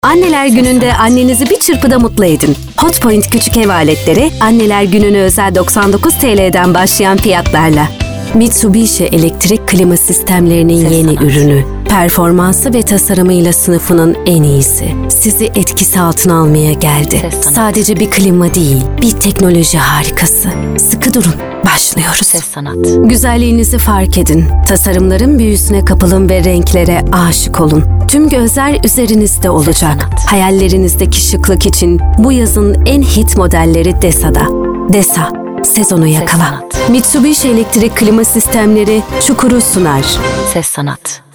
Anneler Günü'nde annenizi bir çırpıda mutlu edin. Hotpoint küçük ev aletleri Anneler Günü'ne özel 99 TL'den başlayan fiyatlarla. Mitsubishi elektrik klima sistemlerinin yeni ürünü. Performansı ve tasarımıyla sınıfının en iyisi. Sizi etkisi altına almaya geldi. Sadece bir klima değil, bir teknoloji harikası. Sıkı durun, başlıyoruz. Ses sanat. Güzelliğinizi fark edin. Tasarımların büyüsüne kapılın ve renklere aşık olun. Tüm gözler üzerinizde olacak. Hayallerinizdeki şıklık için bu yazın en hit modelleri Desa'da. Desa, sezonu yakala. sanat. Mitsubishi elektrik klima sistemleri Çukur'u sunar. Ses sanat.